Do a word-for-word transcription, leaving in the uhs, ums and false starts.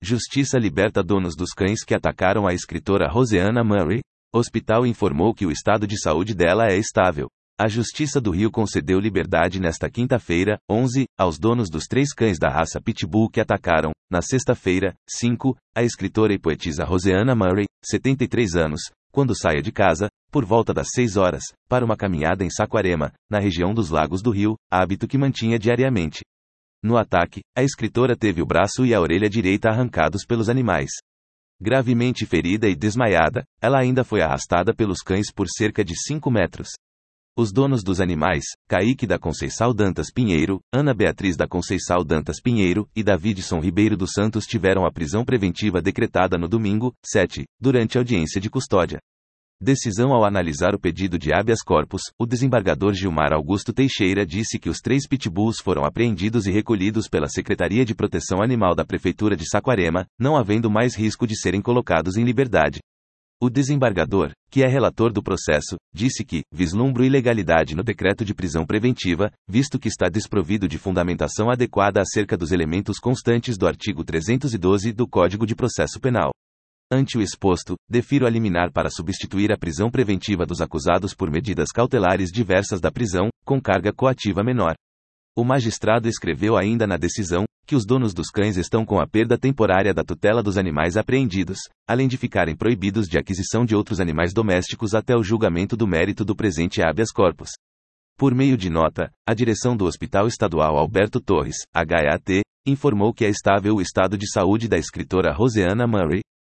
Justiça liberta donos dos cães que atacaram a escritora Roseanna Murray. O hospital informou que o estado de saúde dela é estável. A Justiça do Rio concedeu liberdade nesta quinta-feira, onze, aos donos dos três cães da raça Pitbull que atacaram, na sexta-feira, cinco, a escritora e poetisa Roseanna Murray, setenta e três anos, quando saia de casa, por volta das seis horas, para uma caminhada em Saquarema, na região dos Lagos do Rio, hábito que mantinha diariamente. No ataque, a escritora teve o braço e a orelha direita arrancados pelos animais. Gravemente ferida e desmaiada, ela ainda foi arrastada pelos cães por cerca de cinco metros. Os donos dos animais, Kaique da Conceição Dantas Pinheiro, Ana Beatriz da Conceição Dantas Pinheiro e Davidson Ribeiro dos Santos tiveram a prisão preventiva decretada no domingo, sete, durante audiência de custódia. Decisão ao analisar o pedido de habeas corpus, o desembargador Gilmar Augusto Teixeira disse que os três pitbulls foram apreendidos e recolhidos pela Secretaria de Proteção Animal da Prefeitura de Saquarema, não havendo mais risco de serem colocados em liberdade. O desembargador, que é relator do processo, disse que vislumbra ilegalidade no decreto de prisão preventiva, visto que está desprovido de fundamentação adequada acerca dos elementos constantes do artigo trezentos e doze do Código de Processo Penal. Ante o exposto, defiro a liminar para substituir a prisão preventiva dos acusados por medidas cautelares diversas da prisão, com carga coativa menor. O magistrado escreveu ainda na decisão, que os donos dos cães estão com a perda temporária da tutela dos animais apreendidos, além de ficarem proibidos de aquisição de outros animais domésticos até o julgamento do mérito do presente habeas corpus. Por meio de nota, a direção do Hospital Estadual Alberto Torres, H E A T, informou que é estável o estado de saúde da escritora Roseanna Murray,